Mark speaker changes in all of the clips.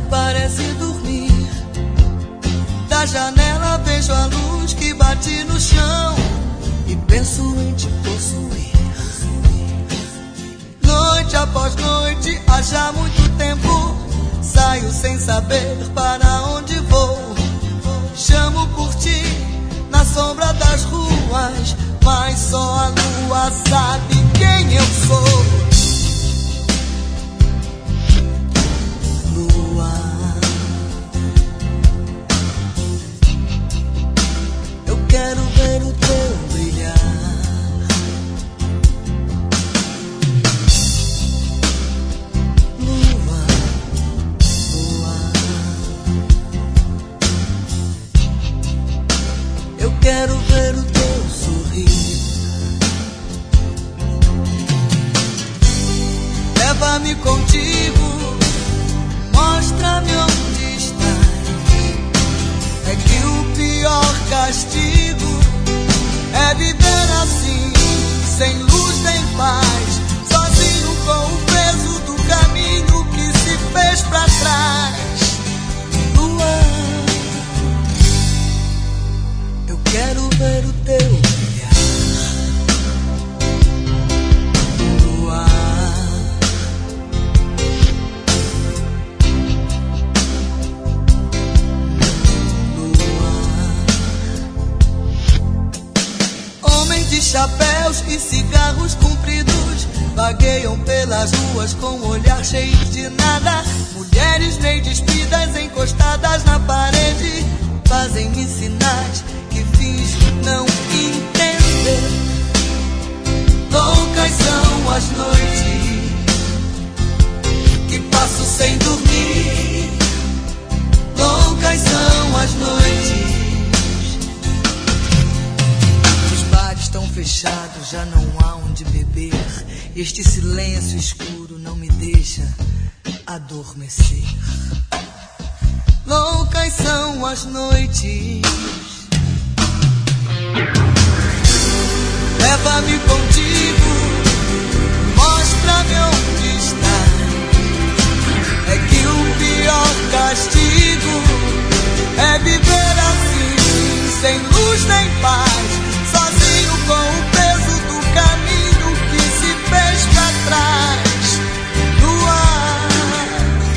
Speaker 1: parece dormir. Da janela vejo a luz que bate no chão e penso em te possuir. Noite após noite, há já muito tempo, saio sem saber para onde vou. Chamo por ti na sombra das ruas, mas só a lua sabe quem eu sou. Lua, eu quero ver o teu brilhar. Lua, lua, eu quero ver o teu sorrir. Leva-me contigo, mostra-me onde estás. É que o pior castigo é viver assim, sem luz nem paz, sozinho com o peso do caminho que se fez pra trás. Lua, eu quero ver o teu olhar. Lua, homens de chapéus e cigarros compridos vagueiam pelas ruas com um olhar cheio de nada. Mulheres meio despidas encostadas na parede fazem-me sinais que finjo não entender. Loucas são as noites que passo sem dormir. Loucas são as noites. Os bares estão fechados, já não há onde beber. Este silêncio escuro não me deixa adormecer. Loucas são as noites. Leva-me contigo, mostra-me onde estás. É que o pior castigo é viver assim, sem luz nem paz, sozinho com o peso do caminho que se fez pra trás. Lua,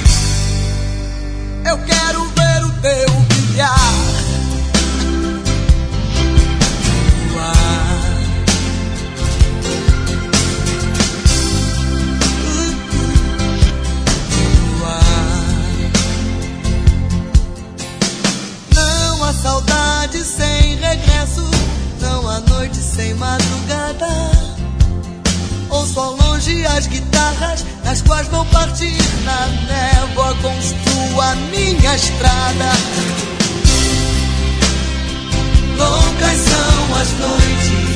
Speaker 1: eu quero ver o teu brilhar. Lua, lua, não há saudade sem regresso, não há noite sem madrugada. Ouço ao longe as guitarras nas quais vou partir. Na névoa construo a minha estrada. Loucas são as noites